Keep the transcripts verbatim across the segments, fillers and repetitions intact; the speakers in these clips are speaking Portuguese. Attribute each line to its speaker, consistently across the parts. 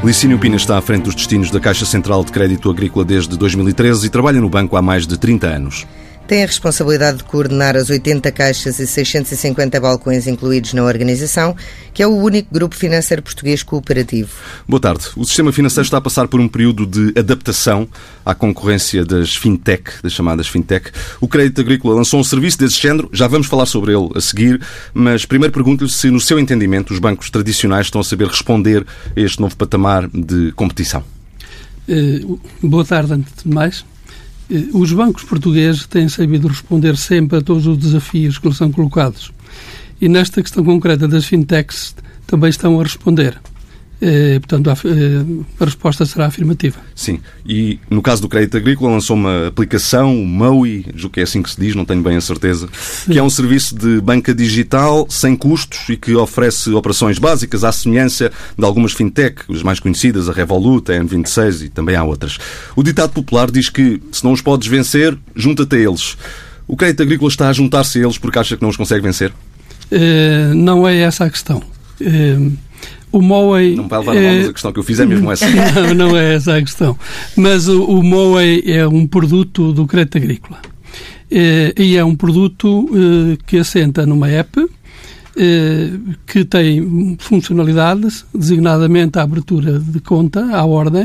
Speaker 1: Licínio Pina está à frente dos destinos da Caixa Central de Crédito Agrícola desde dois mil e treze e trabalha no banco há mais de trinta anos.
Speaker 2: Tem a responsabilidade de coordenar as oitenta caixas e seiscentos e cinquenta balcões incluídos na organização, que é o único grupo financeiro português cooperativo.
Speaker 1: Boa tarde. O sistema financeiro está a passar por um período de adaptação à concorrência das fintech, das chamadas fintech. O Crédito Agrícola lançou um serviço desse género, já vamos falar sobre ele a seguir, mas primeiro pergunto-lhe se, no seu entendimento, os bancos tradicionais estão a saber responder a este novo patamar de competição.
Speaker 3: Uh, boa tarde, antes de mais. Os bancos portugueses têm sabido responder sempre a todos os desafios que lhes são colocados. E nesta questão concreta das fintechs também estão a responder. Eh, portanto, a, eh, a resposta será afirmativa.
Speaker 1: Sim. E no caso do Crédito Agrícola lançou uma aplicação, o MOWI, julgo que é assim que se diz, não tenho bem a certeza, Sim. que é um serviço de banca digital sem custos e que oferece operações básicas à semelhança de algumas fintech, as mais conhecidas, a Revolut, a N vinte e seis e também há outras. O ditado popular diz que se não os podes vencer, junta-te a eles. O Crédito Agrícola está a juntar-se a eles porque acha que não os consegue vencer?
Speaker 3: Eh, não é essa a questão. Eh, O MOWI...
Speaker 1: Não vai levar a mal, mas a questão que eu fiz é mesmo essa.
Speaker 3: Não, não é essa a questão. Mas o, o MOWI é um produto do Crédito Agrícola. É, e é um produto é, que assenta numa app é, que tem funcionalidades, designadamente a abertura de conta, à ordem.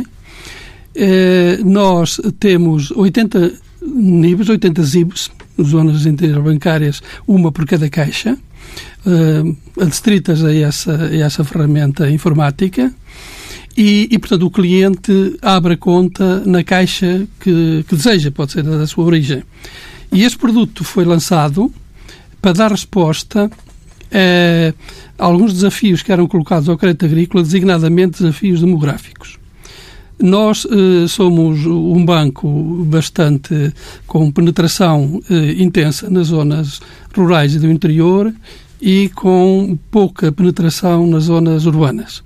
Speaker 3: É, nós temos oitenta níveis, oitenta Z I Bs, zonas interbancárias, uma por cada caixa, Uh, adstritas a essa, a essa ferramenta informática e, e, portanto, o cliente abre a conta na caixa que, que deseja, pode ser da sua origem. E este produto foi lançado para dar resposta a alguns desafios que eram colocados ao Crédito Agrícola, designadamente desafios demográficos. Nós uh, somos um banco bastante com penetração uh, intensa nas zonas rurais e do interior e com pouca penetração nas zonas urbanas.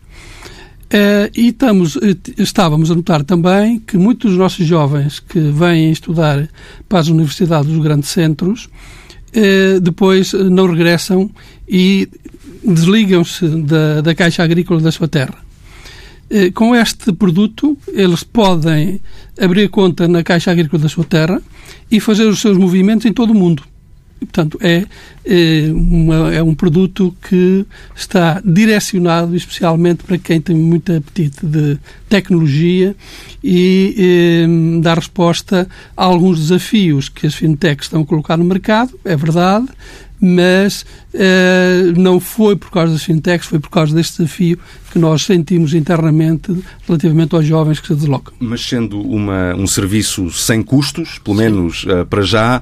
Speaker 3: Uh, e estamos, estávamos a notar também que muitos dos nossos jovens que vêm estudar para as universidades dos grandes centros uh, depois não regressam e desligam-se da, da Caixa Agrícola da sua terra. Uh, com este produto, eles podem abrir conta na Caixa Agrícola da sua terra e fazer os seus movimentos em todo o mundo. E, portanto, é, é, uma, é um produto que está direcionado especialmente para quem tem muito apetite de tecnologia e é, dá resposta a alguns desafios que as fintechs estão a colocar no mercado, é verdade, mas é, não foi por causa das fintechs, foi por causa deste desafio que nós sentimos internamente relativamente aos jovens que se deslocam.
Speaker 1: Mas sendo uma, um serviço sem custos, pelo menos uh, para já,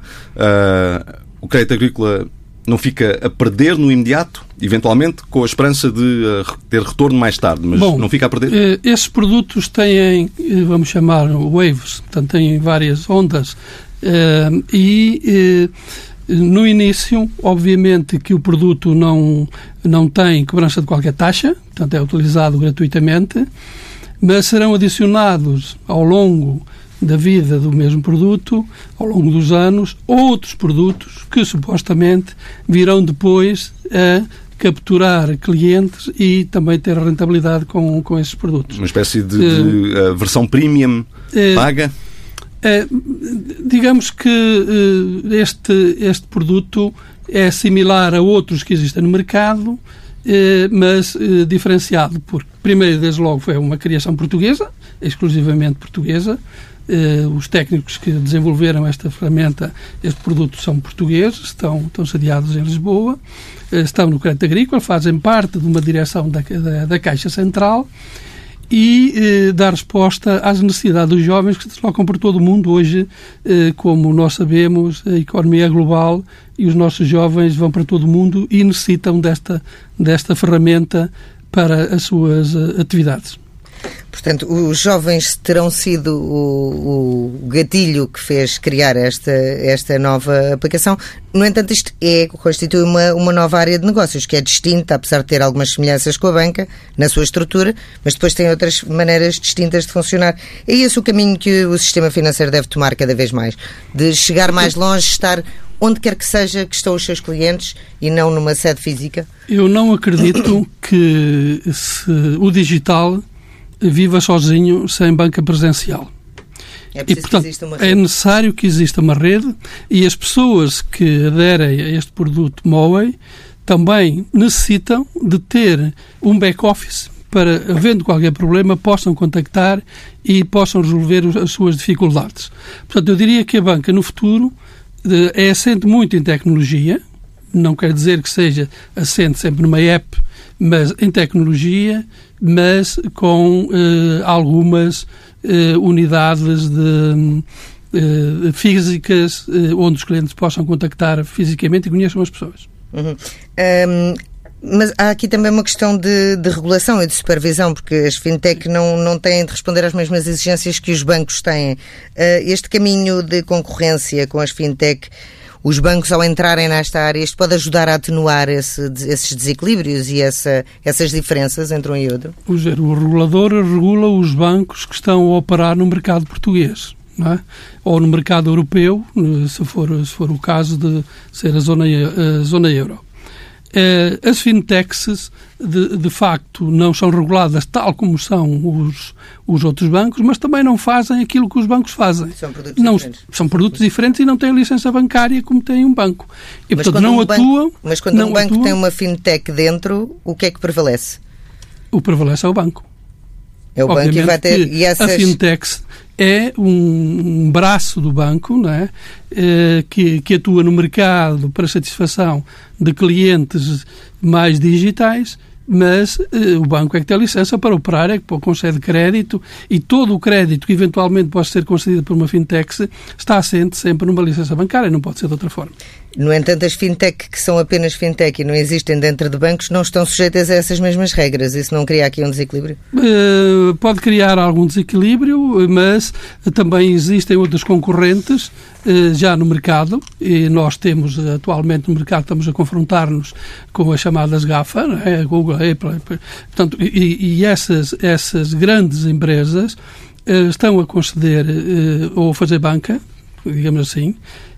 Speaker 1: uh, o Crédito Agrícola não fica a perder no imediato, eventualmente, com a esperança de uh, ter retorno mais tarde, mas
Speaker 3: Bom,
Speaker 1: não fica a perder?
Speaker 3: Uh, esses produtos têm, vamos chamar, waves, portanto, têm várias ondas uh, e uh, no início, obviamente, que o produto não, não tem cobrança de qualquer taxa, portanto, é utilizado gratuitamente, mas serão adicionados ao longo da vida do mesmo produto, ao longo dos anos, outros produtos que supostamente virão depois a capturar clientes e também ter rentabilidade com, com esses produtos.
Speaker 1: Uma espécie de, de uh, versão premium uh, paga?
Speaker 3: Uh, digamos que uh, este, este produto é similar a outros que existem no mercado, uh, mas uh, diferenciado, porque primeiro, desde logo, foi uma criação portuguesa, exclusivamente portuguesa. Uh, os técnicos que desenvolveram esta ferramenta, este produto, são portugueses, estão, estão sediados em Lisboa, uh, estão no Crédito Agrícola, fazem parte de uma direção da, da, da Caixa Central e uh, dá resposta às necessidades dos jovens que se deslocam por todo o mundo. Hoje, uh, como nós sabemos, a economia é global e os nossos jovens vão para todo o mundo e necessitam desta, desta ferramenta para as suas uh, atividades.
Speaker 2: Portanto, os jovens terão sido o, o gatilho que fez criar esta, esta nova aplicação. No entanto, isto é, constitui uma, uma nova área de negócios, que é distinta, apesar de ter algumas semelhanças com a banca, na sua estrutura, mas depois tem outras maneiras distintas de funcionar. É esse o caminho que o sistema financeiro deve tomar cada vez mais, de chegar mais longe, estar onde quer que seja que estão os seus clientes e não numa sede física?
Speaker 3: Eu não acredito que se, o digital viva sozinho sem banca presencial.
Speaker 2: É
Speaker 3: e, portanto, que uma é necessário que exista uma rede e as pessoas que aderem a este produto Moai também necessitam de ter um back-office para, havendo qualquer problema, possam contactar e possam resolver as suas dificuldades. Portanto, eu diria que a banca, no futuro, é assente muito em tecnologia, não quer dizer que seja assente sempre numa app, mas em tecnologia, mas com eh, algumas eh, unidades de, eh, físicas eh, onde os clientes possam contactar fisicamente e conheçam as pessoas.
Speaker 2: Uhum. Um, mas há aqui também uma questão de, de regulação e de supervisão, porque as fintech não, não têm de responder às mesmas exigências que os bancos têm. Uh, este caminho de concorrência com as fintech, os bancos ao entrarem nesta área, isto pode ajudar a atenuar esse, esses desequilíbrios e essa, essas diferenças entre um e outro?
Speaker 3: O, o regulador regula os bancos que estão a operar no mercado português. Não é? Ou no mercado europeu, se for, se for o caso de ser a zona, a zona euro. As fintechs, de, de facto, não são reguladas tal como são os, os outros bancos, mas também não fazem aquilo que os bancos fazem.
Speaker 2: São produtos
Speaker 3: não,
Speaker 2: diferentes.
Speaker 3: São produtos diferentes e não têm licença bancária como tem um banco. E,
Speaker 2: mas
Speaker 3: portanto, não
Speaker 2: um
Speaker 3: atuam...
Speaker 2: Banco, mas quando um banco atuam, tem uma fintech dentro, o que é que prevalece?
Speaker 3: O que prevalece é o banco.
Speaker 2: É o
Speaker 3: Obviamente
Speaker 2: banco e vai ter... E essas...
Speaker 3: A fintech é um, um braço do banco, não é? Eh, que, que atua no mercado para satisfação de clientes mais digitais, mas eh, o banco é que tem licença para operar, é que concede crédito e todo o crédito que eventualmente possa ser concedido por uma fintech está assente sempre numa licença bancária, não pode ser de outra forma.
Speaker 2: No entanto, as fintech que são apenas fintech e não existem dentro de bancos não estão sujeitas a essas mesmas regras. Isso não cria aqui um desequilíbrio?
Speaker 3: Uh, pode criar algum desequilíbrio, mas também existem outros concorrentes uh, já no mercado e nós temos atualmente no mercado, estamos a confrontar-nos com as chamadas GAFA, não é? Google, Apple, portanto, e, e essas, essas grandes empresas uh, estão a conceder uh, ou a fazer banca, digamos assim,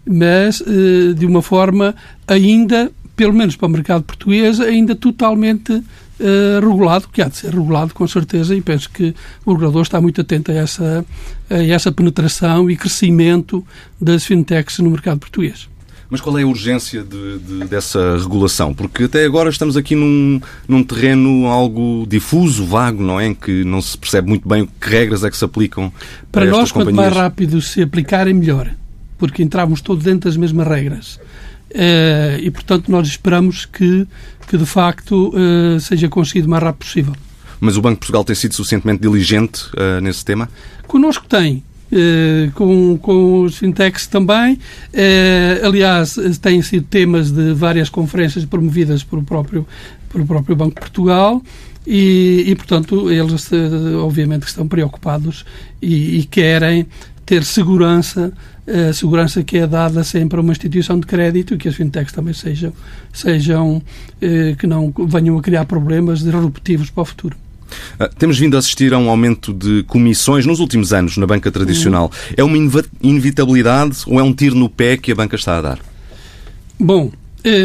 Speaker 3: mas uh, de uma forma ainda, pelo menos para o mercado português, ainda totalmente uh, regulado, que há de ser regulado com certeza, e penso que o regulador está muito atento a essa, a essa penetração e crescimento das fintechs no mercado português.
Speaker 1: Mas qual é a urgência de, de, dessa regulação? Porque até agora estamos aqui num, num terreno algo difuso, vago, não é? Em que não se percebe muito bem que regras é que se aplicam para,
Speaker 3: para
Speaker 1: nós,
Speaker 3: quanto mais rápido se aplicarem, melhor. Porque entramos todos dentro das mesmas regras. Uh, e, portanto, nós esperamos que, que de facto, uh, seja conseguido o mais rápido possível.
Speaker 1: Mas o Banco de Portugal tem sido suficientemente diligente uh, nesse tema?
Speaker 3: Connosco tem. Uh, com, com os fintechs também. Uh, aliás, têm sido temas de várias conferências promovidas por o próprio, por o próprio Banco de Portugal. E, e portanto, eles, uh, obviamente, estão preocupados e, e querem ter segurança, a segurança que é dada sempre a uma instituição de crédito e que as fintechs também sejam, sejam eh, que não venham a criar problemas disruptivos para o futuro.
Speaker 1: Uh, temos vindo a assistir a um aumento de comissões nos últimos anos na banca tradicional. Uhum. É uma inevitabilidade ou é um tiro no pé que a banca está a dar?
Speaker 3: Bom, eh,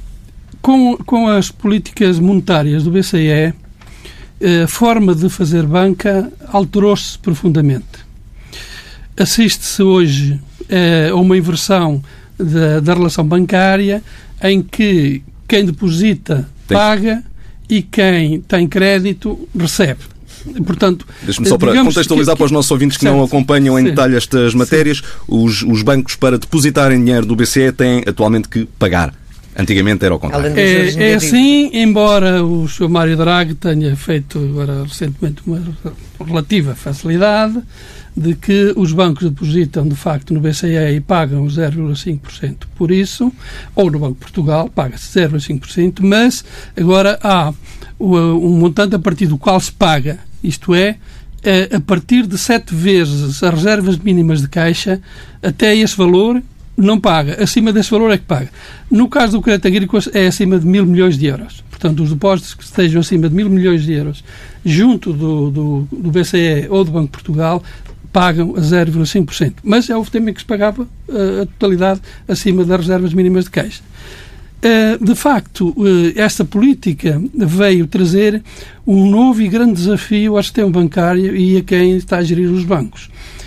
Speaker 3: com, com as políticas monetárias do B C E, eh, a forma de fazer banca alterou-se profundamente. Assiste-se hoje eh, a uma inversão da, da relação bancária em que quem deposita tem. paga e quem tem crédito recebe. Portanto,
Speaker 1: deixe-me só para contextualizar que, para os nossos ouvintes que certo, não acompanham em certo, detalhe estas matérias, os, os bancos para depositarem dinheiro do B C E têm atualmente que pagar. Antigamente era ao contrário.
Speaker 3: É, é assim, embora o senhor Mário Draghi tenha feito agora recentemente uma relativa facilidade de que os bancos depositam de facto no B C E e pagam zero vírgula cinco por cento por isso, ou no Banco de Portugal paga-se zero vírgula cinco por cento, mas agora há um montante a partir do qual se paga, isto é, a partir de sete vezes as reservas mínimas de caixa, até esse valor não paga. Acima desse valor é que paga. No caso do crédito agrícola é acima de mil milhões de euros. Portanto, os depósitos que estejam acima de mil milhões de euros junto do, do, do B C E ou do Banco de Portugal pagam a zero vírgula cinco por cento. Mas é o tempo em que se pagava a, a totalidade acima das reservas mínimas de caixa. De facto, esta política veio trazer um novo e grande desafio ao sistema bancário e a quem está a gerir os bancos.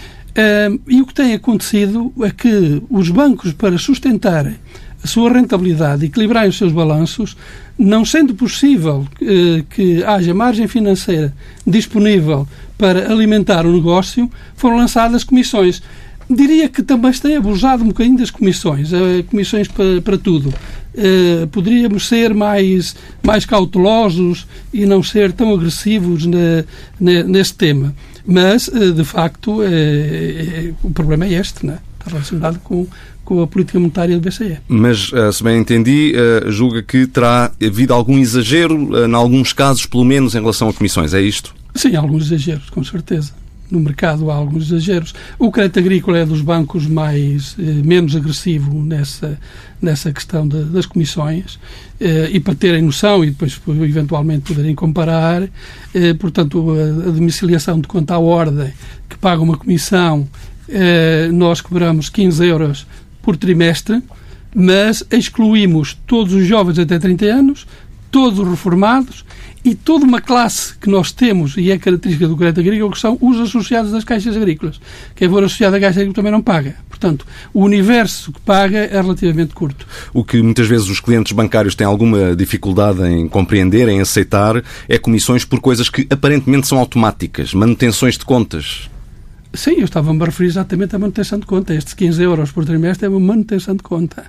Speaker 3: E o que tem acontecido é que os bancos, para sustentarem a sua rentabilidade e equilibrarem os seus balanços, não sendo possível que haja margem financeira disponível para alimentar o negócio, foram lançadas comissões. Diria que também se tem abusado um bocadinho das comissões, comissões para, para tudo. Uh, poderíamos ser mais, mais cautelosos e não ser tão agressivos na, na, nesse tema. Mas, uh, de facto, é, é, o problema é este, não é? Está relacionado com, com a política monetária do B C E.
Speaker 1: Mas, uh, se bem entendi, uh, julga que terá havido algum exagero, uh, em alguns casos, pelo menos, em relação a comissões. É isto?
Speaker 3: Sim, alguns exageros, com certeza. No mercado há alguns exageros. O crédito agrícola é dos bancos mais, eh, menos agressivo nessa, nessa questão de, das comissões, eh, e para terem noção e depois eventualmente poderem comparar, eh, portanto, a, a domiciliação de conta à ordem, que paga uma comissão, eh, nós cobramos quinze euros por trimestre, mas excluímos todos os jovens até trinta anos, todos os reformados e toda uma classe que nós temos, e é característica do crédito agrícola, que são os associados das caixas agrícolas. Quem for associado à caixa agrícola também não paga. Portanto, o universo que paga é relativamente curto.
Speaker 1: O que muitas vezes os clientes bancários têm alguma dificuldade em compreender, em aceitar, é comissões por coisas que aparentemente são automáticas, manutenções de contas.
Speaker 3: Sim, eu estava-me a referir exatamente à manutenção de conta. Estes quinze euros por trimestre é uma manutenção de conta.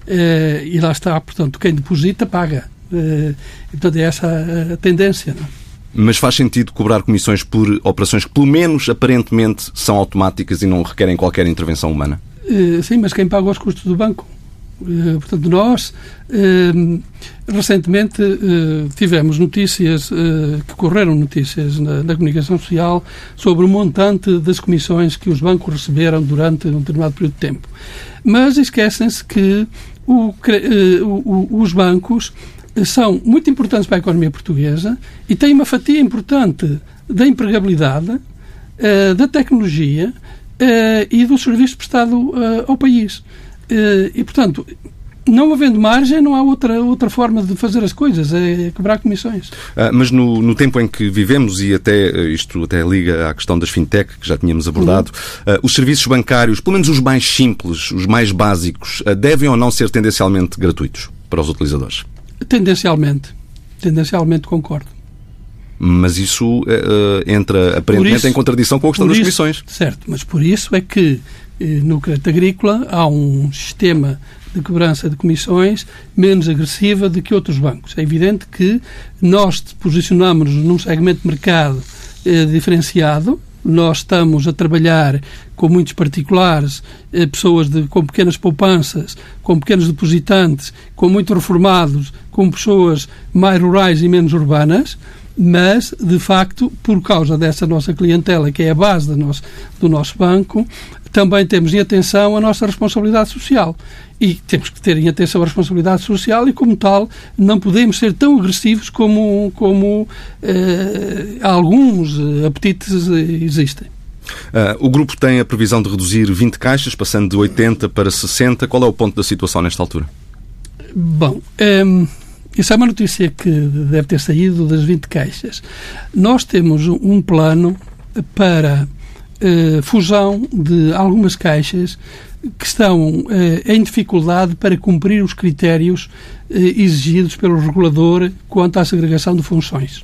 Speaker 3: E lá está, portanto, quem deposita paga. E, portanto, é essa a tendência. Não?
Speaker 1: Mas faz sentido cobrar comissões por operações que, pelo menos, aparentemente, são automáticas e não requerem qualquer intervenção humana?
Speaker 3: Uh, sim, mas quem paga os custos do banco? Uh, portanto, nós, uh, recentemente, uh, tivemos notícias, uh, que correram notícias na, na comunicação social sobre o montante das comissões que os bancos receberam durante um determinado período de tempo. Mas esquecem-se que o, uh, o, os bancos são muito importantes para a economia portuguesa e têm uma fatia importante da empregabilidade, uh, da tecnologia uh, e do serviço prestado uh, ao país. Uh, e, portanto, não havendo margem, não há outra, outra forma de fazer as coisas, é cobrar comissões.
Speaker 1: Ah, mas no, no tempo em que vivemos, e até isto até liga à questão das fintech, que já tínhamos abordado, uhum. uh, os serviços bancários, pelo menos os mais simples, os mais básicos, uh, devem ou não ser tendencialmente gratuitos para os utilizadores?
Speaker 3: Tendencialmente. Tendencialmente concordo.
Speaker 1: Mas isso uh, entra aparentemente isso, em contradição com a questão das
Speaker 3: isso,
Speaker 1: comissões.
Speaker 3: Certo, mas por isso é que eh, no crédito agrícola há um sistema de cobrança de comissões menos agressiva do que outros bancos. É evidente que nós posicionamos-nos num segmento de mercado eh, diferenciado. Nós estamos a trabalhar com muitos particulares, eh, pessoas de, com pequenas poupanças, com pequenos depositantes, com muito reformados, com pessoas mais rurais e menos urbanas, mas, de facto, por causa dessa nossa clientela, que é a base do nosso, do nosso banco, também temos em atenção a nossa responsabilidade social. E temos que ter em atenção a responsabilidade social e, como tal, não podemos ser tão agressivos como, como eh, alguns apetites existem.
Speaker 1: Uh, o grupo tem a previsão de reduzir vinte caixas, passando de oitenta para sessenta. Qual é o ponto da situação nesta altura?
Speaker 3: Bom, um, isso é uma notícia que deve ter saído das vinte caixas. Nós temos um plano para uh, fusão de algumas caixas que estão eh, em dificuldade para cumprir os critérios eh, exigidos pelo regulador quanto à segregação de funções.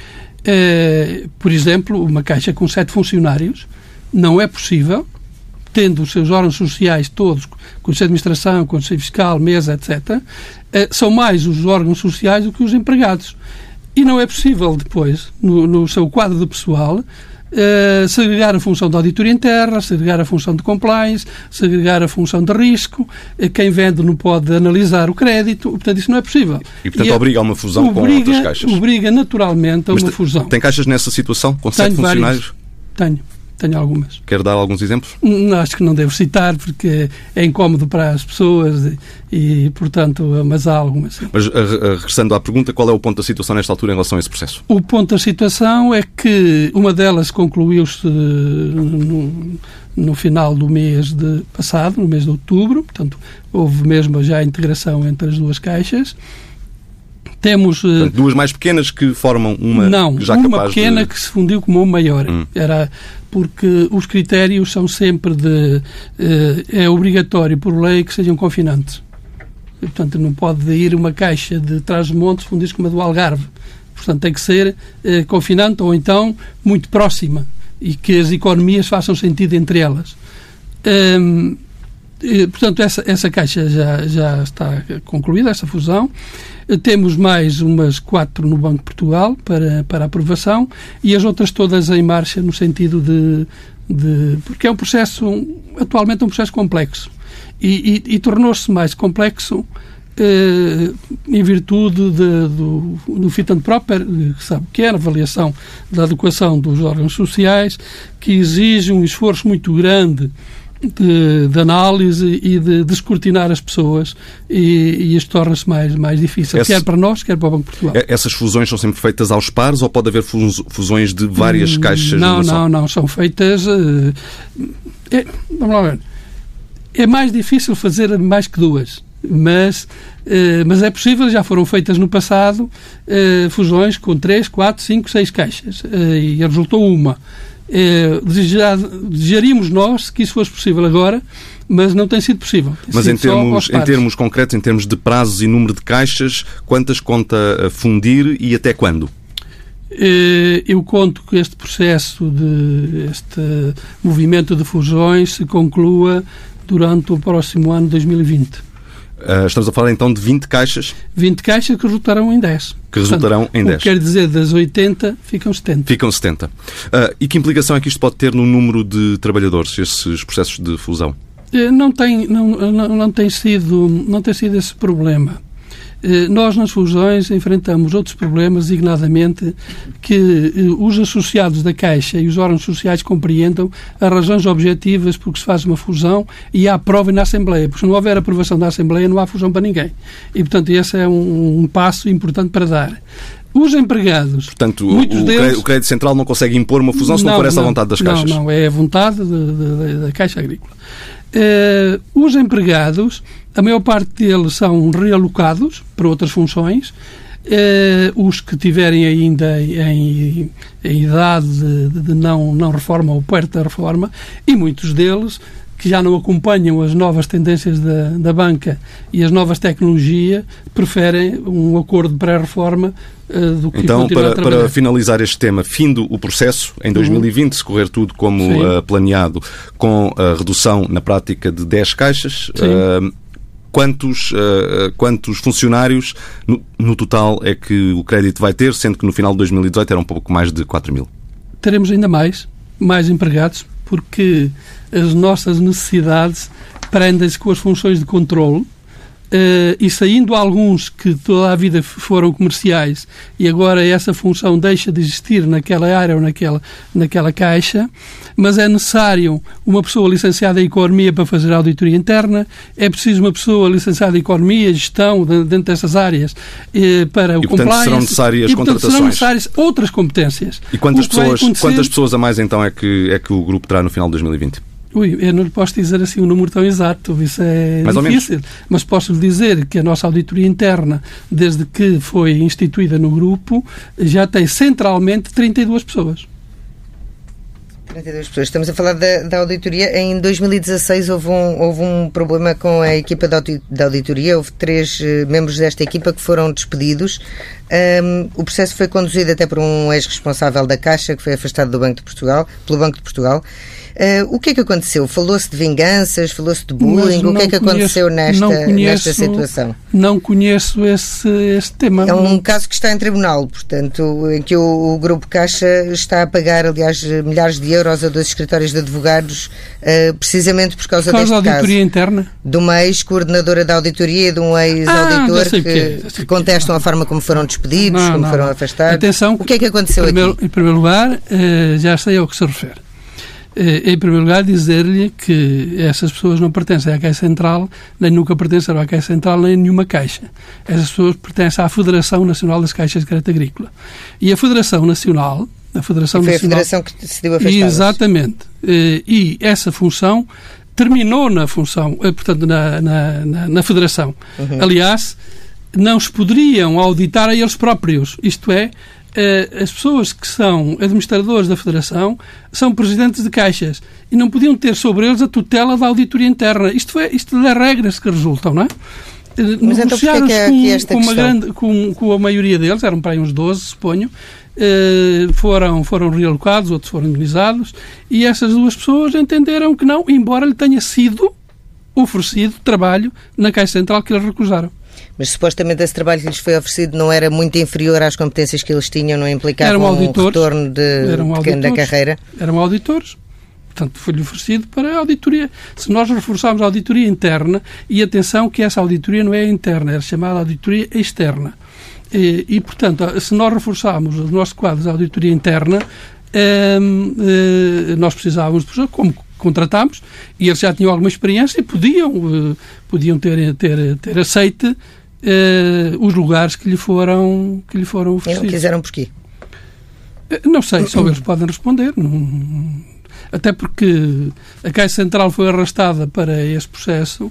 Speaker 3: Eh, por exemplo, uma caixa com sete funcionários não é possível, tendo os seus órgãos sociais todos, Conselho de Administração, Conselho Fiscal, Mesa, etcétera, eh, são mais os órgãos sociais do que os empregados. E não é possível depois, no, no seu quadro de pessoal, Uh, segregar a função de auditoria interna, segregar a função de compliance, segregar a função de risco. Uh, quem vende não pode analisar o crédito. Portanto, isso não é possível.
Speaker 1: E, portanto,
Speaker 3: e
Speaker 1: obriga a uma fusão
Speaker 3: obriga,
Speaker 1: com outras caixas.
Speaker 3: Obriga naturalmente a
Speaker 1: Mas
Speaker 3: uma
Speaker 1: te,
Speaker 3: fusão.
Speaker 1: Tem caixas nessa situação, com
Speaker 3: Tenho
Speaker 1: sete funcionários?
Speaker 3: Vários. Tenho. Tenho algumas.
Speaker 1: Quer dar alguns exemplos?
Speaker 3: Acho que não devo citar, porque é incómodo para as pessoas e, e portanto, mas há algumas. Sim.
Speaker 1: Mas, regressando à pergunta, qual é o ponto da situação nesta altura em relação a esse processo?
Speaker 3: O ponto da situação é que uma delas concluiu-se no, no final do mês de passado, no mês de outubro, portanto, houve mesmo já a integração entre as duas caixas. Temos
Speaker 1: portanto, duas mais pequenas que formam uma
Speaker 3: não,
Speaker 1: já
Speaker 3: uma
Speaker 1: capaz
Speaker 3: pequena
Speaker 1: de...
Speaker 3: que se fundiu com uma maior.
Speaker 1: Hum.
Speaker 3: Era porque os critérios são sempre de... É obrigatório, por lei, que sejam confinantes. E, portanto, não pode ir uma caixa de Trás-os-Montes fundir-se com uma do Algarve. Portanto, tem que ser eh, confinante ou então muito próxima e que as economias façam sentido entre elas. Hum, e, portanto, essa, essa caixa já, já está concluída, essa fusão. Temos mais umas quatro no Banco de Portugal para, para aprovação e as outras todas em marcha no sentido de... de porque é um processo, atualmente é um processo complexo e, e, e tornou-se mais complexo eh, em virtude de, do, do fit and proper, que sabe o que é, a avaliação da adequação dos órgãos sociais, que exige um esforço muito grande De, de análise e de, de escrutinar as pessoas e, e isto torna-se mais, mais difícil, Essa, quer para nós, quer para o Banco de Portugal.
Speaker 1: Essas fusões são sempre feitas aos pares ou pode haver fusões de várias
Speaker 3: hum,
Speaker 1: caixas?
Speaker 3: Não, não, não, são feitas... Uh, é, vamos lá ver. É mais difícil fazer mais que duas, mas, uh, mas é possível, já foram feitas no passado uh, fusões com três, quatro, cinco, seis caixas uh, e resultou uma. É, desejaríamos nós que isso fosse possível agora, mas não tem sido possível. Tem
Speaker 1: mas
Speaker 3: sido
Speaker 1: em termos, em termos concretos, em termos de prazos e número de caixas, quantas conta a fundir e até quando?
Speaker 3: Eu conto que este processo, de este movimento de fusões se conclua durante o próximo ano dois mil e vinte.
Speaker 1: Uh, estamos a falar então de vinte caixas?
Speaker 3: vinte caixas que resultarão em dez.
Speaker 1: Que resultarão
Speaker 3: Portanto,
Speaker 1: em dez.
Speaker 3: O que quer dizer, das oitenta ficam setenta.
Speaker 1: Ficam setenta. Uh, e que implicação é que isto pode ter no número de trabalhadores, esses processos de fusão?
Speaker 3: Não tem, não, não, não tem sido, não tem sido esse problema. Nós, nas fusões, enfrentamos outros problemas, designadamente que os associados da Caixa e os órgãos sociais compreendam as razões objetivas porque se faz uma fusão e há prova na Assembleia. Porque se não houver aprovação da Assembleia, não há fusão para ninguém. E, portanto, esse é um, um passo importante para dar. Os empregados...
Speaker 1: Portanto,
Speaker 3: muitos
Speaker 1: o,
Speaker 3: deles,
Speaker 1: crédito, o crédito central não consegue impor uma fusão se não, não for essa a vontade das caixas?
Speaker 3: Não, não. É a vontade de, de, da Caixa Agrícola. Uh, os empregados, a maior parte deles são realocados para outras funções. Uh, os que tiverem ainda em, em idade de, de não, não reforma ou perto da reforma, e muitos deles que já não acompanham as novas tendências da, da banca e as novas tecnologias, preferem um acordo de pré-reforma uh, do que
Speaker 1: então,
Speaker 3: continuar
Speaker 1: para,
Speaker 3: a trabalhar.
Speaker 1: para finalizar este tema, findo o processo em dois mil e vinte, se correr tudo como uh, planeado, com a redução na prática de dez caixas, uh, quantos, uh, quantos funcionários no, no total é que o crédito vai ter, sendo que no final de dois mil e dezoito era um pouco mais de quatro mil?
Speaker 3: Teremos ainda mais, mais empregados, porque as nossas necessidades prendem-se com as funções de controle. Uh, e saindo alguns que toda a vida foram comerciais e agora essa função deixa de existir naquela área ou naquela, naquela caixa, mas é necessário uma pessoa licenciada em Economia para fazer a auditoria interna, é preciso uma pessoa licenciada em Economia, Gestão, de, dentro dessas áreas, eh, para o
Speaker 1: e, portanto,
Speaker 3: compliance.
Speaker 1: serão necessárias
Speaker 3: e, portanto,
Speaker 1: contratações.
Speaker 3: serão necessárias outras competências.
Speaker 1: E quantas pessoas, quantas pessoas a mais então é que, é que o grupo terá no final de dois mil e vinte?
Speaker 3: Ui, eu não lhe posso dizer assim um número tão exato, isso é
Speaker 1: mais
Speaker 3: difícil, mas posso lhe dizer que a nossa auditoria interna, desde que foi instituída no grupo, já tem centralmente trinta e duas pessoas.
Speaker 2: trinta e duas pessoas. Estamos a falar da, da auditoria. Em dois mil e dezasseis houve um, houve um problema com a equipa da auditoria. Houve três uh, membros desta equipa que foram despedidos. Um, o processo foi conduzido até por um ex-responsável da Caixa, que foi afastado do Banco de Portugal, pelo Banco de Portugal. Uh, o que é que aconteceu? Falou-se de vinganças? Falou-se de bullying? O que é que aconteceu conheço, nesta, conheço, nesta situação?
Speaker 3: Não conheço esse, esse tema.
Speaker 2: É um caso que está em tribunal, portanto, em que o, o Grupo Caixa está a pagar, aliás, milhares de euros a dois escritórios de advogados, uh, precisamente por causa, por causa deste
Speaker 3: da auditoria
Speaker 2: caso.
Speaker 3: Interna?
Speaker 2: De uma ex-coordenadora da auditoria e de um ex-auditor
Speaker 3: ah, que,
Speaker 2: que, é. que contestam a forma como foram despedidos,
Speaker 3: não,
Speaker 2: como
Speaker 3: não,
Speaker 2: foram
Speaker 3: não.
Speaker 2: afastados.
Speaker 3: Atenção,
Speaker 2: o que é que aconteceu
Speaker 3: em primeiro,
Speaker 2: aqui?
Speaker 3: Em primeiro lugar, uh, já sei ao que se refere. Em primeiro lugar, dizer-lhe que essas pessoas não pertencem à Caixa Central, nem nunca pertenceram à Caixa Central, nem a nenhuma Caixa. Essas pessoas pertencem à Federação Nacional das Caixas de Crédito Agrícola. E a Federação Nacional, A Federação
Speaker 2: e foi
Speaker 3: Nacional.
Speaker 2: a Federação que decidiu afastá-las.
Speaker 3: Exatamente. E essa função terminou na função, portanto, na, na, na, na Federação. Uhum. Aliás, não se poderiam auditar a eles próprios. Isto é, as pessoas que são administradores da Federação são presidentes de caixas e não podiam ter sobre eles a tutela da auditoria interna. Isto é, isto é regras que resultam, não é?
Speaker 2: Mas
Speaker 3: negociaram-se
Speaker 2: então, é
Speaker 3: com, com, uma grande, com, com a maioria deles, eram para aí uns doze, suponho, eh, foram, foram realocados, outros foram indenizados, e essas duas pessoas entenderam que não, embora lhe tenha sido oferecido trabalho na Caixa Central que eles recusaram.
Speaker 2: Mas supostamente esse trabalho que lhes foi oferecido não era muito inferior às competências que eles tinham, não implicava
Speaker 3: eram
Speaker 2: um retorno de,
Speaker 3: eram
Speaker 2: de, da carreira?
Speaker 3: Eram auditores. Portanto, foi-lhe oferecido para a auditoria. Se nós reforçarmos a auditoria interna, e atenção que essa auditoria não é interna, é chamada auditoria externa. E, e portanto, se nós reforçarmos os nossos quadros de auditoria interna, eh, eh, nós precisávamos de pessoas, como contratámos, e eles já tinham alguma experiência e podiam, eh, podiam ter, ter, ter aceite eh, os lugares que lhe foram, que lhe foram oferecidos.
Speaker 2: E não quiseram porquê?
Speaker 3: Eh, não sei, só eles podem responder. Não... Até porque a Caixa Central foi arrastada para esse processo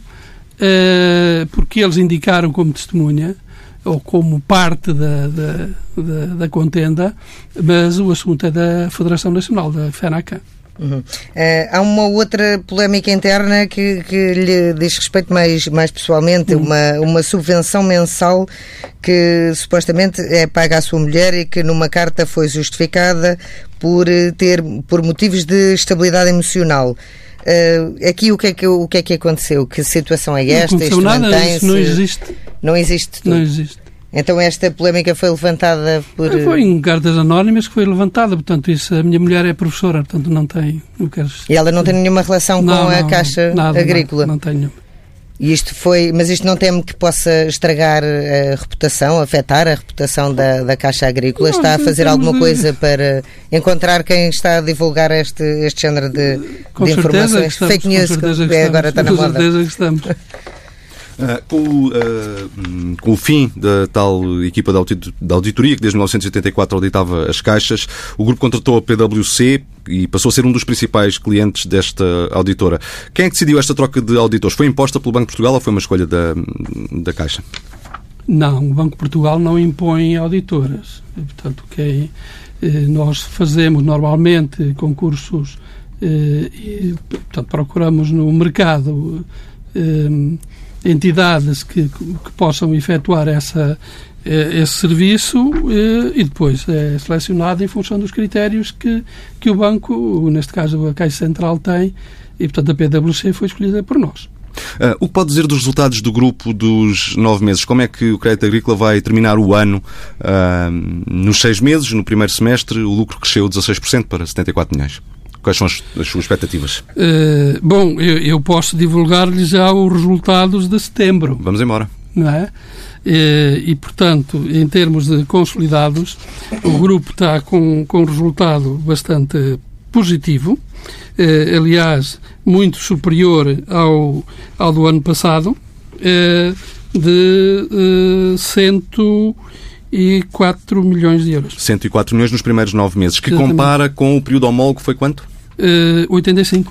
Speaker 3: eh, porque eles indicaram como testemunha ou como parte da, da, da, da contenda, mas o assunto é da Federação Nacional, da FENACAN.
Speaker 2: Uhum. Uh, há uma outra polémica interna que, que lhe diz respeito mais, mais pessoalmente, uhum. uma, uma subvenção mensal que supostamente é paga à sua mulher e que numa carta foi justificada por ter por motivos de estabilidade emocional. Uh, aqui o que, é que, o que é que aconteceu? Que situação é esta?
Speaker 3: Não aconteceu nada, isso não existe.
Speaker 2: Não existe tudo.
Speaker 3: Não existe.
Speaker 2: Então esta polémica foi levantada por...
Speaker 3: Foi em cartas anónimas que foi levantada, portanto, isso, a minha mulher é professora, portanto não tem... Não quero...
Speaker 2: E ela não tem nenhuma relação
Speaker 3: não,
Speaker 2: com a
Speaker 3: não,
Speaker 2: Caixa
Speaker 3: nada,
Speaker 2: Agrícola?
Speaker 3: Não, não tem nenhuma.
Speaker 2: E isto foi... Mas isto não teme que possa estragar a reputação, afetar a reputação da, da Caixa Agrícola? Não, está a fazer alguma de... coisa para encontrar quem está a divulgar este, este género de, de informações?
Speaker 3: Estamos,
Speaker 2: Fake news, que, que,
Speaker 3: que
Speaker 2: agora está na moda.
Speaker 3: Com certeza que estamos.
Speaker 1: Uh, com, o, uh, com o fim da tal equipa de, audit de auditoria, que desde mil novecentos e oitenta e quatro auditava as caixas, o grupo contratou a P W C e passou a ser um dos principais clientes desta auditora. Quem é que decidiu esta troca de auditores? Foi imposta pelo Banco de Portugal ou foi uma escolha da, da Caixa?
Speaker 3: Não, o Banco de Portugal não impõe auditoras. Portanto, que é, nós fazemos normalmente concursos e, portanto, procuramos no mercado entidades que, que possam efetuar essa, esse serviço e depois é selecionado em função dos critérios que, que o banco, neste caso a Caixa Central, tem e, portanto, a P W C foi escolhida por nós.
Speaker 1: Uh, o que pode dizer dos resultados do grupo dos nove meses? Como é que o Crédito Agrícola vai terminar o ano? Uh, nos seis meses, no primeiro semestre, o lucro cresceu dezasseis por cento para setenta e quatro milhões. Quais são as, as suas expectativas?
Speaker 3: Uh, bom, eu, eu posso divulgar-lhe já os resultados de setembro.
Speaker 1: Vamos embora.
Speaker 3: Não é? E, e, portanto, em termos de consolidados, o grupo está com, com um resultado bastante positivo, eh, aliás, muito superior ao, ao do ano passado, eh, de eh, cento e quatro milhões de euros.
Speaker 1: cento e quatro milhões nos primeiros nove meses, que
Speaker 3: Exatamente.
Speaker 1: Compara com o período homólogo, foi quanto?
Speaker 3: Uh, oitenta e cinco.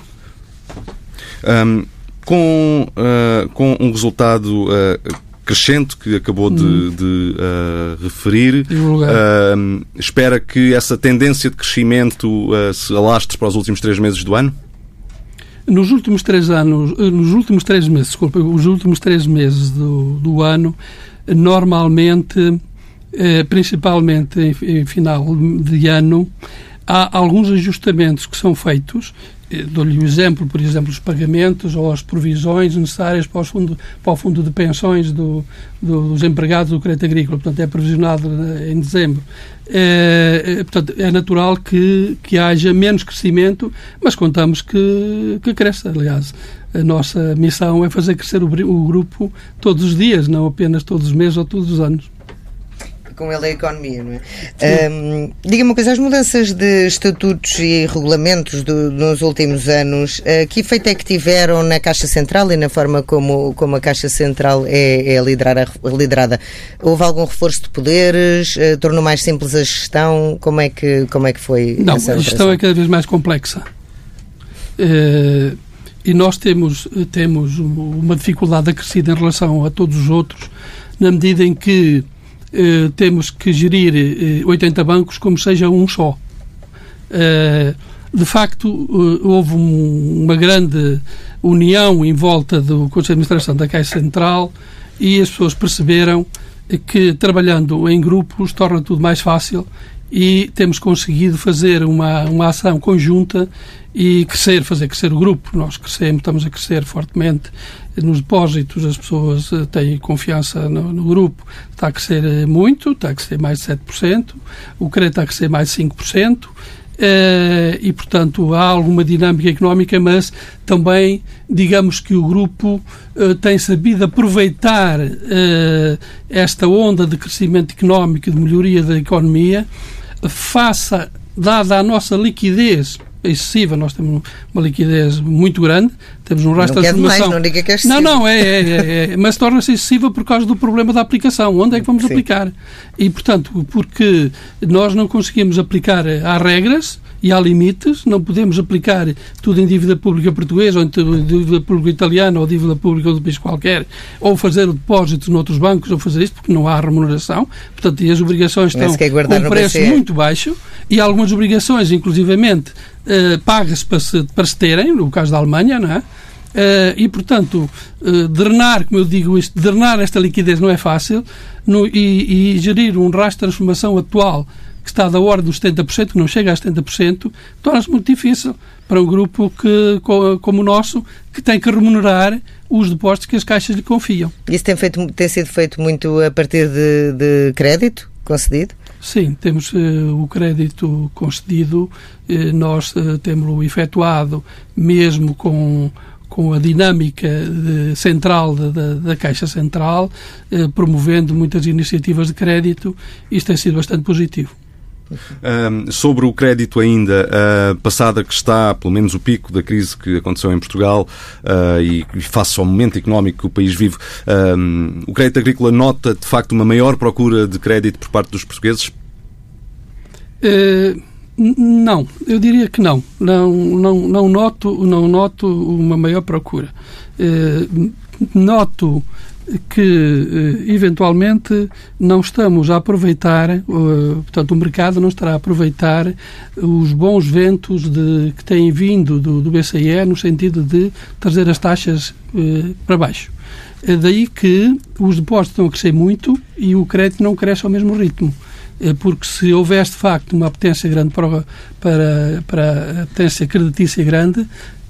Speaker 1: Um, com, uh, com um resultado uh, crescente que acabou de, hum. de uh, referir, uh, espera que essa tendência de crescimento uh, se alastre para os últimos três meses do ano?
Speaker 3: Nos últimos três anos, nos últimos três meses, desculpa, os últimos três meses do, do ano, normalmente, eh, principalmente em, em final de ano, há alguns ajustamentos que são feitos. Dou-lhe um exemplo, por exemplo, os pagamentos ou as provisões necessárias para, os fundo, para o fundo de pensões do, do, dos empregados do Crédito Agrícola. Portanto, é provisionado em dezembro. É, é, portanto, é natural que, que haja menos crescimento, mas contamos que, que cresça. Aliás, a nossa missão é fazer crescer o, o grupo todos os dias, não apenas todos os meses ou todos os anos.
Speaker 2: com ele a economia, não é? Um, diga-me uma coisa, as mudanças de estatutos e regulamentos do, nos últimos anos, uh, que efeito é que tiveram na Caixa Central e na forma como, como a Caixa Central é, é liderada, liderada? Houve algum reforço de poderes? Uh, tornou mais simples a gestão? Como é que, como é que foi
Speaker 3: Não,
Speaker 2: essa
Speaker 3: a gestão é cada vez mais complexa. Uh, e nós temos, temos uma dificuldade acrescida em relação a todos os outros, na medida em que uh, temos que gerir uh, oitenta bancos como seja um só. Uh, de facto, uh, houve um, uma grande união em volta do Conselho de Administração da Caixa Central e as pessoas perceberam que trabalhando em grupos torna tudo mais fácil e temos conseguido fazer uma, uma ação conjunta e crescer, fazer crescer o grupo. Nós crescemos, estamos a crescer fortemente nos depósitos, as pessoas têm confiança no, no grupo, está a crescer muito, está a crescer mais de sete por cento, o crédito está a crescer mais de cinco por cento, Uh, e, portanto, há alguma dinâmica económica, mas também, digamos que o grupo uh, tem sabido aproveitar uh, esta onda de crescimento económico e de melhoria da economia, faça, dada a nossa liquidez excessiva, nós temos uma liquidez muito grande, temos um rastro de transformação.
Speaker 2: Mais, não diga que é excessiva.
Speaker 3: Não, não, é, é, é, é mas torna-se excessiva por causa do problema da aplicação. Onde é que vamos Sim. aplicar? E, portanto, porque nós não conseguimos aplicar, há regras e há limites, não podemos aplicar tudo em dívida pública portuguesa ou em dívida pública italiana ou dívida pública de outro país qualquer, ou fazer o depósito noutros bancos, ou fazer isto, porque não há remuneração. Portanto, e as obrigações estão com um preço muito baixo e algumas obrigações, inclusivamente, Uh, paga-se para se, para se terem, no caso da Alemanha, não é? Uh, e, portanto, uh, drenar, como eu digo isto, drenar esta liquidez não é fácil no, e, e gerir um rastro de transformação atual que está da ordem dos setenta por cento, que não chega a setenta por cento, torna-se muito difícil para um grupo que, como o nosso, que tem que remunerar os depósitos que as caixas lhe confiam.
Speaker 2: Isso tem, feito, tem sido feito muito a partir de, de crédito concedido?
Speaker 3: Sim, temos uh, o crédito concedido, uh, nós uh, temos-o efetuado mesmo com, com a dinâmica de, central de, de, da Caixa Central, uh, promovendo muitas iniciativas de crédito. Isto tem sido bastante positivo.
Speaker 1: Um, sobre o crédito ainda, uh, passada que está, pelo menos o pico da crise que aconteceu em Portugal uh, e, e face ao momento económico que o país vive, um, o crédito agrícola nota de facto uma maior procura de crédito por parte dos portugueses?
Speaker 3: Uh, não, eu diria que não. Não, não, não, noto, não noto uma maior procura. Uh, noto que, eventualmente, não estamos a aproveitar, portanto, o mercado não estará a aproveitar os bons ventos de, que têm vindo do, do B C E no sentido de trazer as taxas eh, para baixo. É daí que os depósitos estão a crescer muito e o crédito não cresce ao mesmo ritmo. Porque se houvesse, de facto, uma apetência grande para, para, para a apetência creditícia grande,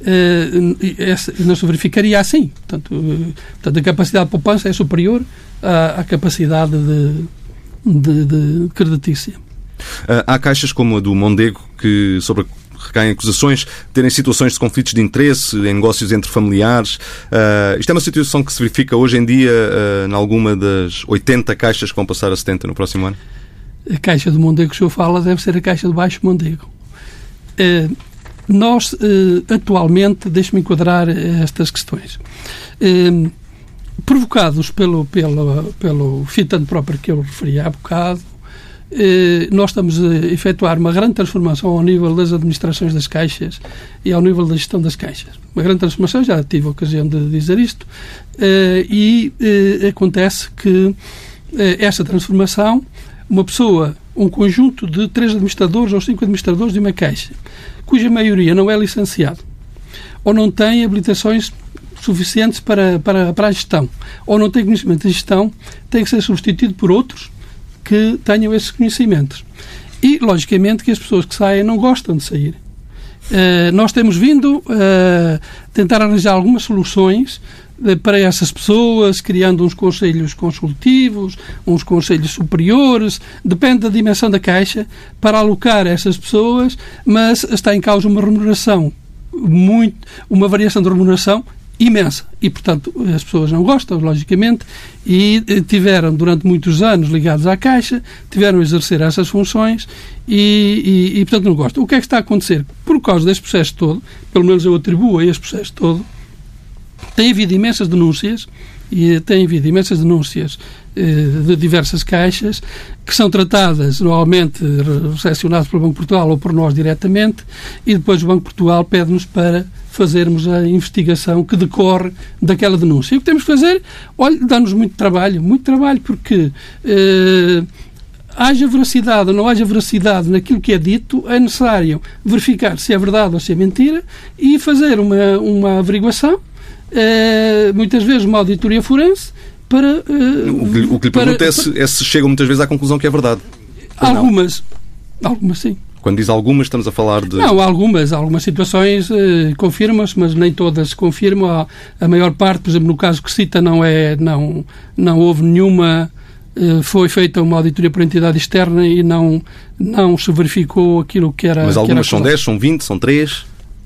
Speaker 3: não se verificaria assim. Portanto, portanto, a capacidade de poupança é superior à, à capacidade de, de, de creditícia.
Speaker 1: Há caixas como a do Mondego que, sobre recaem acusações de terem situações de conflitos de interesse em negócios entre familiares. Uh, isto é uma situação que se verifica hoje em dia uh, em alguma das oitenta caixas que vão passar a setenta no próximo ano?
Speaker 3: A caixa do Mondego que o senhor fala deve ser a caixa de Baixo Mondego. Uh, nós, uh, atualmente, deixe-me enquadrar estas questões. Uh, provocados pelo, pelo, pelo fitando próprio que eu referi há bocado, uh, nós estamos a efetuar uma grande transformação ao nível das administrações das caixas e ao nível da gestão das caixas. Uma grande transformação, já tive a ocasião de dizer isto, uh, e uh, acontece que uh, esta transformação, uma pessoa, um conjunto de três administradores ou cinco administradores de uma caixa, cuja maioria não é licenciado, ou não tem habilitações suficientes para, para, para a gestão, ou não tem conhecimento de gestão, tem que ser substituído por outros que tenham esses conhecimentos. E, logicamente, que as pessoas que saem não gostam de sair. Uh, nós temos vindo a uh, tentar arranjar algumas soluções para essas pessoas, criando uns conselhos consultivos, uns conselhos superiores, depende da dimensão da caixa, para alocar essas pessoas, mas está em causa uma remuneração, muito, uma variação de remuneração imensa. E, portanto, as pessoas não gostam, logicamente, e tiveram, durante muitos anos, ligados à Caixa, tiveram a exercer essas funções e, e, e, portanto, não gostam. O que é que está a acontecer? Por causa deste processo todo, pelo menos eu atribuo a este processo todo, tem havido imensas denúncias, e tem havido imensas denúncias eh, de diversas caixas que são tratadas, normalmente recepcionadas pelo Banco de Portugal ou por nós diretamente, e depois o Banco de Portugal pede-nos para fazermos a investigação que decorre daquela denúncia. E o que temos que fazer, olha, dá-nos muito trabalho, muito trabalho, porque eh, haja veracidade ou não haja veracidade naquilo que é dito, é necessário verificar se é verdade ou se é mentira e fazer uma, uma averiguação, Uh, muitas vezes uma auditoria forense para... Uh,
Speaker 1: o, que, o que lhe
Speaker 3: para,
Speaker 1: pergunto é se, é se chegam muitas vezes à conclusão que é verdade.
Speaker 3: Algumas. Algumas, sim.
Speaker 1: Quando diz algumas, estamos a falar de...
Speaker 3: Não, algumas. Algumas situações uh, confirmam-se, mas nem todas se confirmam. A, a maior parte, por exemplo, no caso que cita, não, é, não, não houve nenhuma... Uh, foi feita uma auditoria por entidade externa e não, não se verificou aquilo que era...
Speaker 1: Mas algumas
Speaker 3: que era
Speaker 1: são dez, são vinte, são três?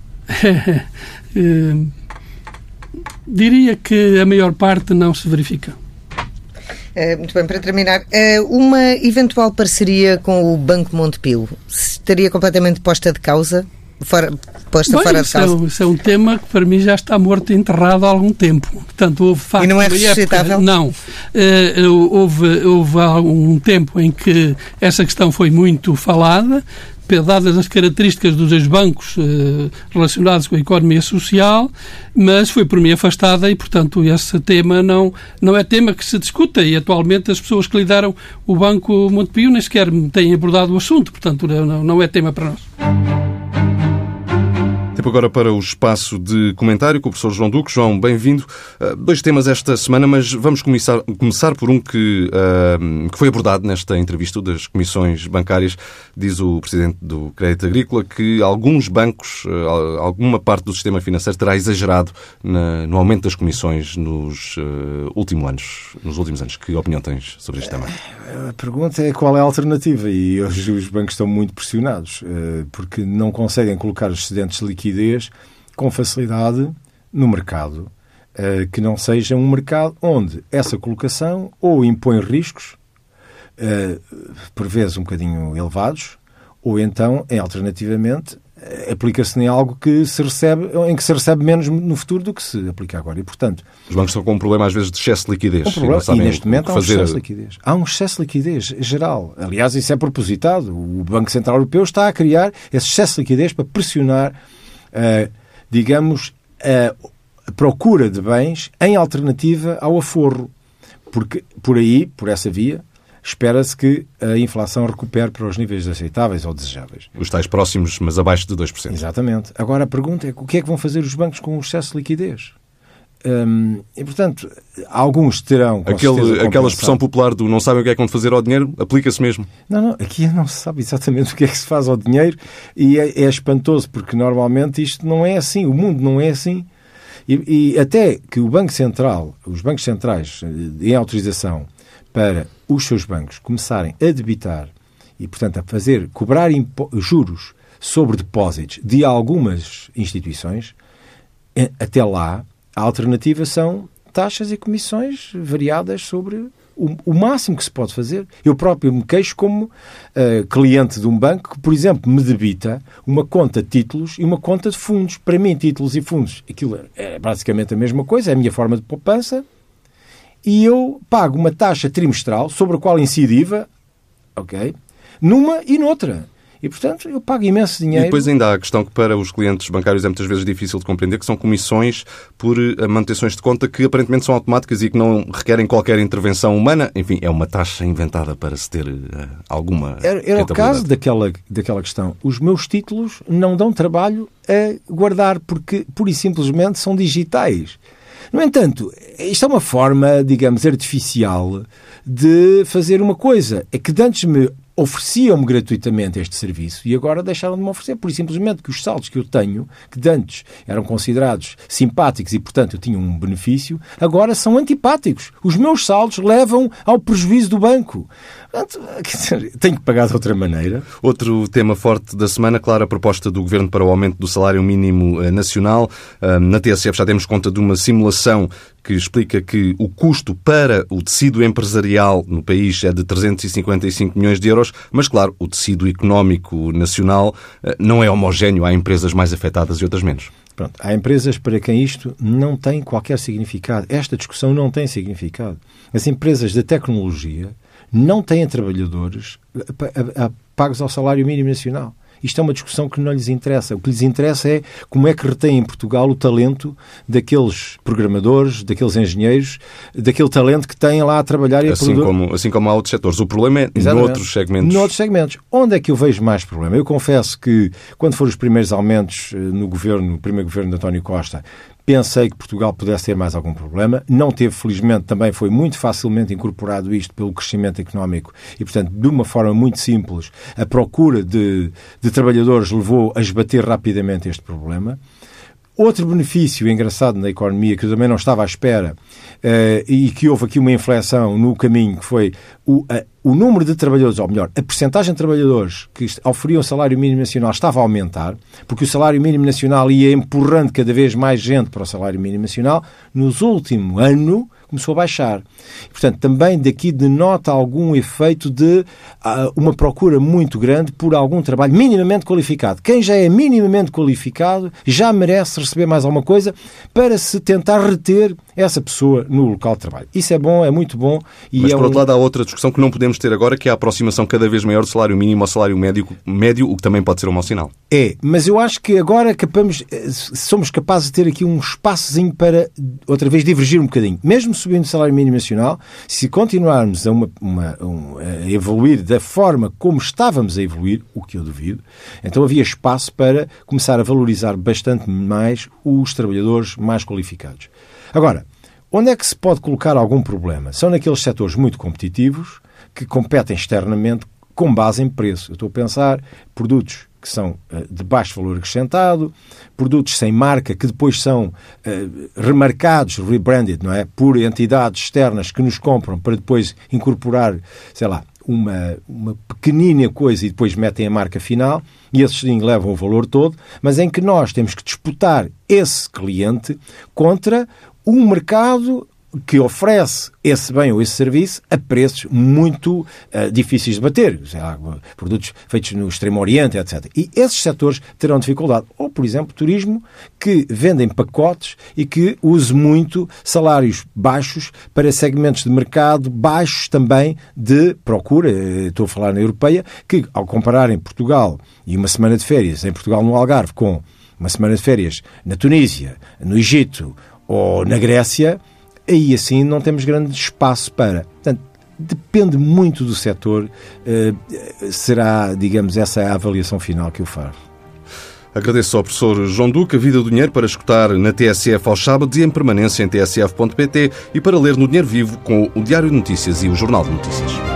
Speaker 3: uh, Diria que a maior parte não se verifica.
Speaker 2: Uh, muito bem, para terminar, uh, uma eventual parceria com o Banco Montepio estaria completamente posta de causa? Fora, posta
Speaker 3: bem,
Speaker 2: fora de causa?
Speaker 3: Isso é, isso é um tema que para mim já está morto e enterrado há algum tempo. Portanto, houve, facto,
Speaker 2: e não é ressuscitável?
Speaker 3: Época, não. Uh, houve, houve algum tempo em que essa questão foi muito falada, dadas as características dos ex-bancos eh, relacionados com a economia social, mas foi por mim afastada e, portanto, esse tema não, não é tema que se discuta e, atualmente, as pessoas que lideram o Banco Montepio nem sequer têm abordado o assunto, portanto, não, não é tema para nós.
Speaker 1: Tempo agora para o espaço de comentário com o professor João Duque. João, bem-vindo. Uh, dois temas esta semana, mas vamos começar, começar por um que, uh, que foi abordado nesta entrevista das comissões bancárias. Diz o presidente do Crédito Agrícola que alguns bancos, uh, alguma parte do sistema financeiro terá exagerado na, no aumento das comissões nos, uh, últimos anos, nos últimos anos. Que opinião tens sobre este tema?
Speaker 4: A pergunta é qual é a alternativa e hoje os bancos estão muito pressionados uh, porque não conseguem colocar os excedentes de liquidez com facilidade no mercado, que não seja um mercado onde essa colocação ou impõe riscos, por vezes um bocadinho elevados, ou então, alternativamente, aplica-se em algo que se recebe, em que se recebe menos no futuro do que se aplica agora. E, portanto,
Speaker 1: os bancos estão com um problema, às vezes, de excesso de liquidez.
Speaker 4: Um problema, e, e neste momento há um
Speaker 1: fazer...
Speaker 4: excesso de liquidez. Há um excesso de liquidez geral. Aliás, isso é propositado. O Banco Central Europeu está a criar esse excesso de liquidez para pressionar Uh, digamos, uh, a procura de bens em alternativa ao aforro. Porque por aí, por essa via, espera-se que a inflação recupere para os níveis aceitáveis ou desejáveis.
Speaker 1: Os tais próximos, mas abaixo de dois por cento.
Speaker 4: Exatamente. Agora a pergunta é o que é que vão fazer os bancos com o excesso de liquidez? Hum, e, portanto, alguns terão...
Speaker 1: Aquele, aquela expressão popular do não sabem o que é que vão fazer ao dinheiro, aplica-se mesmo?
Speaker 4: Não, não, aqui não se sabe exatamente o que é que se faz ao dinheiro e é, é espantoso, porque normalmente isto não é assim, o mundo não é assim. E, e até que o Banco Central, os bancos centrais, em autorização para os seus bancos começarem a debitar e, portanto, a fazer, cobrar juros sobre depósitos de algumas instituições, até lá, a alternativa são taxas e comissões variadas sobre o, o máximo que se pode fazer. Eu próprio me queixo como uh, cliente de um banco que, por exemplo, me debita uma conta de títulos e uma conta de fundos. Para mim, títulos e fundos, aquilo é basicamente a mesma coisa, é a minha forma de poupança, e eu pago uma taxa trimestral sobre a qual incide I V A, ok, numa e noutra. E, portanto, eu pago imenso dinheiro.
Speaker 1: E depois ainda há a questão que para os clientes bancários é muitas vezes difícil de compreender, que são comissões por manutenções de conta que aparentemente são automáticas e que não requerem qualquer intervenção humana. Enfim, é uma taxa inventada para se ter uh, alguma
Speaker 4: Era, era o caso daquela, daquela questão. Os meus títulos não dão trabalho a guardar porque, pura e simplesmente, são digitais. No entanto, isto é uma forma, digamos, artificial de fazer uma coisa. É que antes me ofereciam-me gratuitamente este serviço e agora deixaram de me oferecer, por simplesmente que os saldos que eu tenho, que de antes eram considerados simpáticos e, portanto, eu tinha um benefício, agora são antipáticos. Os meus saldos levam ao prejuízo do banco. Portanto, quer dizer, tenho que pagar de outra maneira.
Speaker 1: Outro tema forte da semana, claro, a proposta do Governo para o aumento do salário mínimo nacional. Na T S F já temos conta de uma simulação que explica que o custo para o tecido empresarial no país é de trezentos e cinquenta e cinco milhões de euros, mas, claro, o tecido económico nacional não é homogéneo. Há empresas mais afetadas e outras menos.
Speaker 4: Pronto, há empresas para quem isto não tem qualquer significado. Esta discussão não tem significado. As empresas da tecnologia não têm trabalhadores pagos ao salário mínimo nacional. Isto é uma discussão que não lhes interessa. O que lhes interessa é como é que retém em Portugal o talento daqueles programadores, daqueles engenheiros, daquele talento que têm lá a trabalhar e a
Speaker 1: assim como Assim como há outros setores. O problema é
Speaker 4: Exatamente.
Speaker 1: noutros segmentos.
Speaker 4: Noutros segmentos. Onde é que eu vejo mais problema? Eu confesso que, quando foram os primeiros aumentos no governo, no primeiro governo de António Costa, pensei que Portugal pudesse ter mais algum problema. Não teve, felizmente, também foi muito facilmente incorporado isto pelo crescimento económico e, portanto, de uma forma muito simples, a procura de, de trabalhadores levou a esbater rapidamente este problema. Outro benefício engraçado na economia, que eu também não estava à espera, uh, e que houve aqui uma inflexão no caminho, que foi o, uh, o número de trabalhadores, ou melhor, a percentagem de trabalhadores que oferiam o salário mínimo nacional estava a aumentar, porque o salário mínimo nacional ia empurrando cada vez mais gente para o salário mínimo nacional. Nos últimos anos começou a baixar. Portanto, também daqui denota algum efeito de uh, uma procura muito grande por algum trabalho minimamente qualificado. Quem já é minimamente qualificado já merece receber mais alguma coisa para se tentar reter essa pessoa no local de trabalho. Isso é bom, é muito bom. E
Speaker 1: Mas,
Speaker 4: é
Speaker 1: por
Speaker 4: um...
Speaker 1: outro lado, há outra discussão que não podemos ter agora, que é a aproximação cada vez maior do salário mínimo ao salário médio, médio, o que também pode ser um mau sinal.
Speaker 4: É, mas eu acho que agora capamos, somos capazes de ter aqui um espaçozinho para, outra vez, divergir um bocadinho. Mesmo subindo o salário mínimo nacional, se continuarmos a, uma, uma, um, a evoluir da forma como estávamos a evoluir, o que eu duvido, então havia espaço para começar a valorizar bastante mais os trabalhadores mais qualificados. Agora, onde é que se pode colocar algum problema? São naqueles setores muito competitivos que competem externamente com base em preço. Eu estou a pensar produtos que são uh, de baixo valor acrescentado, produtos sem marca que depois são uh, remarcados, rebranded, não é? Por entidades externas que nos compram para depois incorporar, sei lá, uma, uma pequenina coisa e depois metem a marca final, e esses sim levam o valor todo, mas em que nós temos que disputar esse cliente contra um mercado que oferece esse bem ou esse serviço a preços muito uh, difíceis de bater, sei lá, produtos feitos no Extremo Oriente, etcétera. E esses setores terão dificuldade. Ou, por exemplo, turismo, que vendem pacotes e que use muito salários baixos para segmentos de mercado baixos também de procura. Estou a falar na europeia, que ao compararem Portugal e uma semana de férias em Portugal no Algarve com uma semana de férias na Tunísia, no Egito ou na Grécia, aí assim não temos grande espaço para. Portanto, depende muito do setor. Uh, será, digamos, essa a avaliação final que eu faço.
Speaker 1: Agradeço ao professor João Duque. A Vida do Dinheiro para escutar na T S F aos sábados e em permanência em t s f ponto p t e para ler no Dinheiro Vivo com o Diário de Notícias e o Jornal de Notícias.